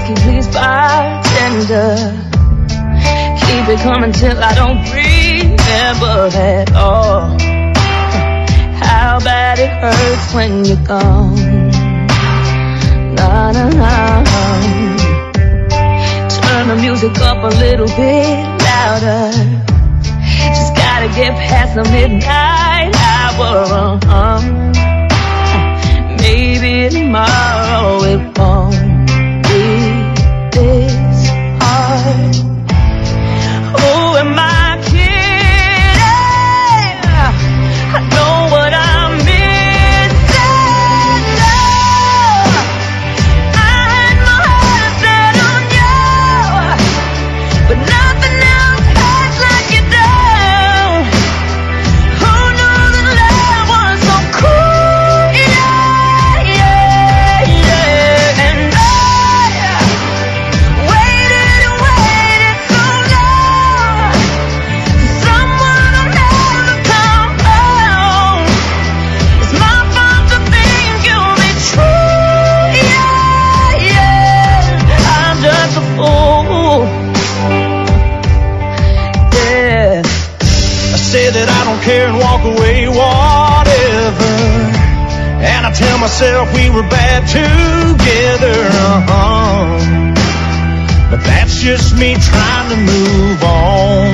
whiskey, please, bartender. Keep it coming till I don't remember at all. How bad it hurts when you're gone. Na na na. Turn the music up a little bit louder. Just gotta get past the midnight hour. Maybe tomorrow it won't be this hard. Oh, am I kidding? I know what I'm missing. Love. I had my heart set on you, but nothing else hurts like it does. Who knew that love was so cool? Yeah, yeah, yeah. And I waited and waited so long for someone who'll never come home. It's my fault to think you'll be true. Yeah, yeah. I'm just a fool. Yeah. I say that I don't care and walk away, whatever. And I tell myself we were bad together. But that's just me trying to move on.